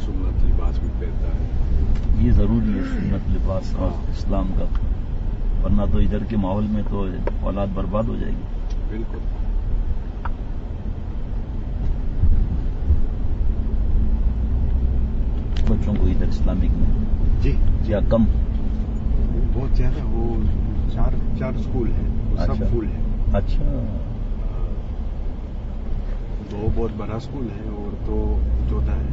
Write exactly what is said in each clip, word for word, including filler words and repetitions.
सुन्नत लिबास भी पहनता है। ये जरूरी है सुन्नत लिबास और इस्लाम का, वरना तो इधर के माहौल में तो औलाद बर्बाद हो जाएगी। बिल्कुल। बच्चों को इधर इस्लामिक में जी या कम? बहुत ज्यादा, वो चार चार स्कूल है, वो अच्छा। सब फुल है। अच्छा। दो बहुत बड़ा स्कूल है और दो छोटा है।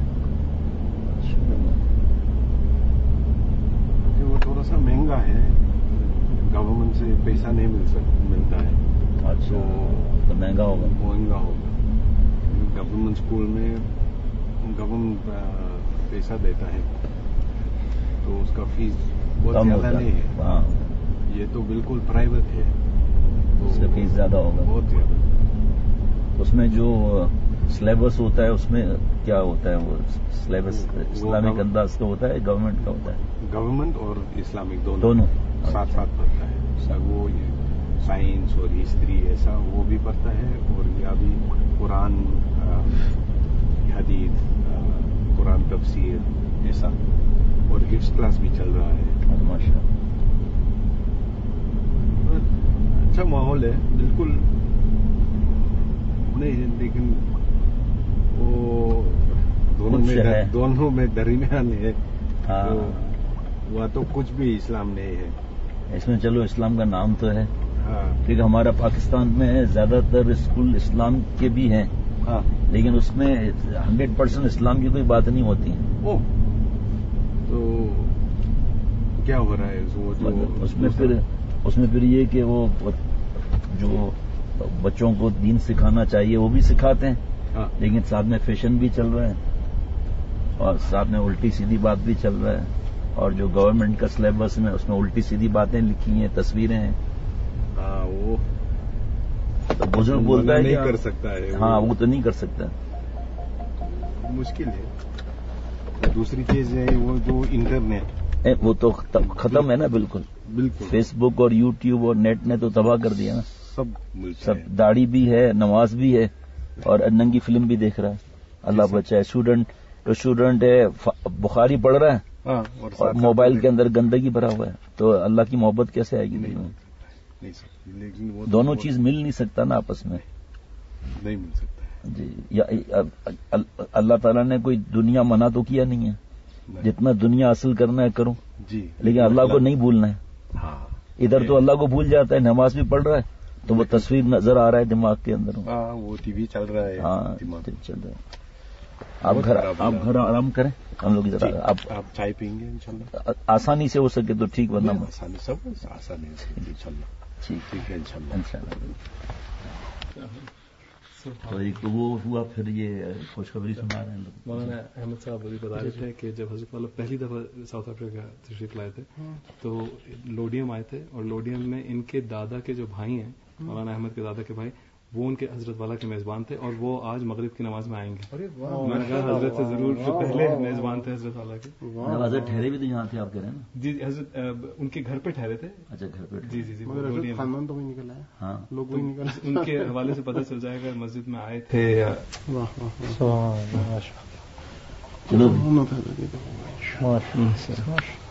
वो थोड़ा सा महंगा है, गवर्नमेंट से पैसा नहीं मिल सकता मिलता है। अच्छा, तो महंगा होगा। महंगा होगा। गवर्नमेंट स्कूल में गवर्नमेंट पैसा देता है, तो उसका फीस बहुत ज्यादा नहीं है। हाँ, ये तो बिल्कुल प्राइवेट है, तो उसका फीस ज्यादा होगा, बहुत ज्यादा। उसमें जो सिलेबस होता है उसमें क्या होता है? वो सिलेबस इस्लामिक अंदाज का होता है, गवर्नमेंट का होता है? गवर्नमेंट और इस्लामिक दोनों दोनों साथ साथ पढ़ता है। सब वो साइंस और हिस्ट्री ऐसा वो भी पढ़ता है, और या भी कुरान, हदीस, कुरान तफसीर ऐसा, और हिफ्स क्लास भी चल रहा है। माशाअल्लाह, अच्छा माहौल है बिल्कुल। नहीं, लेकिन वो दोनों में दोनों में दरमियान है। हाँ। तो वह तो कुछ भी इस्लाम नहीं है इसमें। चलो इस्लाम का नाम तो है। हाँ। क्योंकि हमारा पाकिस्तान में ज्यादातर स्कूल इस्लाम के भी हैं। हाँ। लेकिन उसमें हंड्रेड परसेंट इस्लाम की कोई बात नहीं होती है। ओ, तो क्या हो रहा है वो जो मतलब उसमें फिर उसमें फिर ये कि वो जो बच्चों को दीन सिखाना चाहिए वो भी सिखाते हैं। हाँ। लेकिन साथ में फैशन भी चल रहा है, और साथ में उल्टी सीधी बात भी चल रहा है, और जो गवर्नमेंट का सिलेबस में उसमें उल्टी सीधी बातें लिखी हैं, तस्वीरें हैं। हाँ, वो तो बुजुर्ग बोलता है नहीं कि कर सकता है। हाँ, वो तो नहीं कर सकता, मुश्किल है। दूसरी चीज है वो जो इंटरनेट, ए, वो तो खत्म है ना बिल्कुल। बिल्कुल। फेसबुक और यूट्यूब और नेट ने तो तबाह कर दिया ना। सब मिलता सब है। दाढ़ी भी है, नमाज भी है, और नंगी फिल्म भी देख रहा है। अल्लाह बचाए। स्टूडेंट तो स्टूडेंट है, बुखारी पढ़ रहा है, हाँ, और, और मोबाइल के अंदर गंदगी भरा हुआ है, तो अल्लाह की मोहब्बत कैसे आएगी? नहीं, नहीं, नहीं सकती। लेकिन वो दोनों चीज मिल नहीं सकता ना आपस में। नहीं मिल सकता है जी। या अल्लाह ताला ने कोई दुनिया मना तो किया नहीं है, जितना दुनिया हासिल करना है करो जी, लेकिन अल्लाह को नहीं भूलना है। हाँ। इधर तो अल्लाह को भूल जाता है, नमाज भी पढ़ रहा है तो वो तस्वीर नजर आ रहा है दिमाग के अंदर। हाँ, वो टीवी चल रहा है। हाँ, दिमाग चल रहा है। आप घर आप घर आराम करें, हम लोग इधर। आप आप चाय पियेंगे इंशाल्लाह? आसानी से हो सके तो ठीक, वरना आसानी सब आसानी है इंशाल्लाह। ठीक ठीक है इंशाल्लाह। इंशाल्लाह। तो एक तो वो हुआ, फिर ये खुशखबरी सुना रहे हैं लोग। मौलाना अहमद साहब अभी बता रहे थे कि जब हजरत वाला पहली दफा साउथ अफ्रीका तशरीफ लाए थे तो लोडियम आए थे, और लोडियम में इनके दादा के जो भाई हैं, मौलाना अहमद के दादा के भाई, वो उनके हजरत वाला के मेजबान थे, और वो आज मगरिब की नमाज में आएंगे। मैंने कहा हजरत से जरूर, जो पहले मेजबान थे हजरत वाला के। हजरत ठहरे भी तो यहाँ थे, आप कह रहे हैं ना? जी, हजरत उनके घर पे ठहरे थे। अच्छा, घर पे। जी जी जी। खानदान तो वही निकला है। हाँ, लोग वही निकला। उनके हवाले से पता चल जाएगा मस्जिद में आए थे या। चलो।